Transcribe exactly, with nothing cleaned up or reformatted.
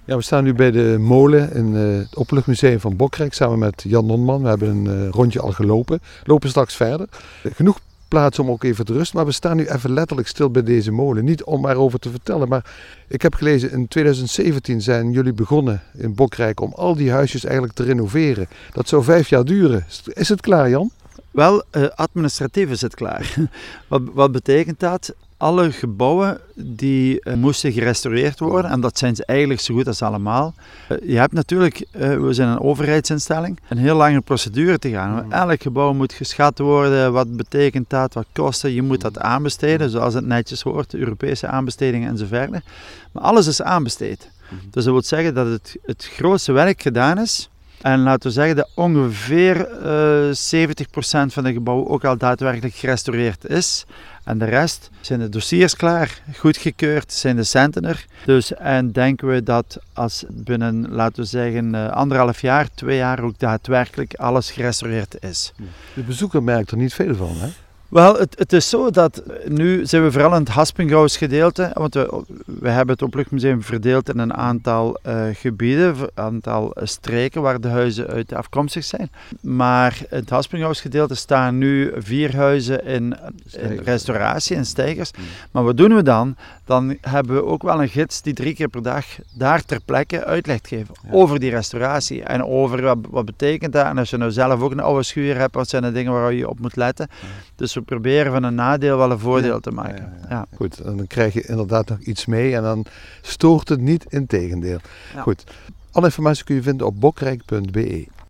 Ja, we staan nu bij de molen in uh, het Openluchtmuseum van Bokrijk samen met Jan Nonman. We hebben een uh, rondje al gelopen. We lopen straks verder. Uh, genoeg plaats om ook even te rusten, maar we staan nu even letterlijk stil bij deze molen. Niet om erover te vertellen, maar ik heb gelezen in twintig zeventien zijn jullie begonnen in Bokrijk om al die huisjes eigenlijk te renoveren. Dat zou vijf jaar duren. Is het klaar, Jan? Wel, uh, administratief is het klaar. wat, wat betekent dat? Alle gebouwen die uh, moesten gerestaureerd worden, en dat zijn ze eigenlijk zo goed als allemaal. Uh, je hebt natuurlijk, uh, we zijn een overheidsinstelling, een heel lange procedure te gaan. Mm. Elk gebouw moet geschat worden, wat betekent dat, wat kosten, je moet dat aanbesteden, zoals het netjes hoort, Europese aanbestedingen en zo verder. Maar alles is aanbesteed. Mm. Dus dat wil zeggen dat het, het grootste werk gedaan is. En laten we zeggen dat ongeveer uh, zeventig procent van de gebouwen ook al daadwerkelijk gerestaureerd is. En de rest zijn de dossiers klaar, goedgekeurd, zijn de centen er. Dus en denken we dat als binnen, laten we zeggen, uh, anderhalf jaar, twee jaar ook daadwerkelijk alles gerestaureerd is. De bezoeker merkt er niet veel van, hè? Wel, het, het is zo dat nu zijn we vooral in het Haspengouws gedeelte, want we, we hebben het Openluchtmuseum verdeeld in een aantal uh, gebieden, een aantal streken waar de huizen uit afkomstig zijn. Maar in het Haspengouws gedeelte staan nu vier huizen in, in restauratie, in steigers. Mm. Maar wat doen we dan? Dan hebben we ook wel een gids die drie keer per dag daar ter plekke uitleg geeft ja. over die restauratie en over wat, wat betekent dat. En als je nou zelf ook een oude schuur hebt, wat zijn de dingen waar je op moet letten. Ja. Dus we proberen van een nadeel wel een voordeel ja. te maken. Ja, ja, ja. Ja. Goed, en dan krijg je inderdaad nog iets mee en dan stoort het niet, integendeel. Ja. Goed, alle informatie kun je vinden op bokrijk punt be.